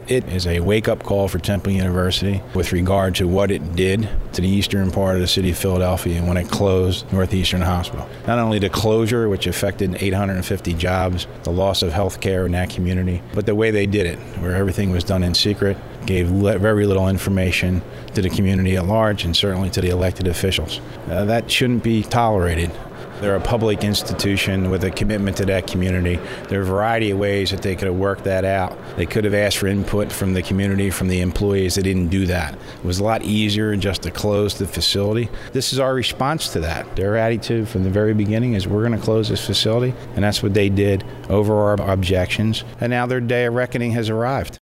It is a wake-up call for Temple University with regard to what it did to the eastern part of the city of Philadelphia when it closed Northeastern Hospital. Not only the closure, which affected 850 jobs, the loss of health care in that community, but the way they did it, where everything was done in secret, gave very little information to the community at large and certainly to the elected officials. That shouldn't be tolerated. They're a public institution with a commitment to that community. There are a variety of ways that they could have worked that out. They could have asked for input from the community, from the employees. They didn't do that. It was a lot easier just to close the facility. This is our response to that. Their attitude from the very beginning is we're going to close this facility, and that's what they did over our objections. And now their day of reckoning has arrived.